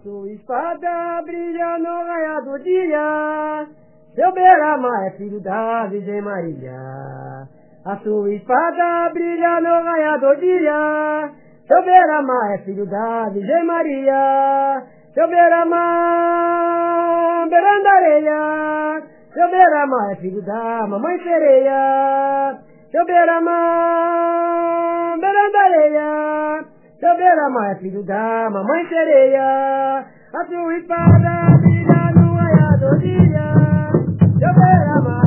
sua espada brilha no raiar do dia. Seu beira-mar é filho da Virgem Maria. A sua espada brilha no raiar do dia. Seu beira-mar é filho da Virgem Maria. Seu beira-mar, beirando areia. Seu beira-mar é filho da mamãe sereia. Seu beira-mar, beirando areia. Seu beira-mar é filho da mamãe sereia. A sua espada brilha no raiar do dia. Seu beira-mar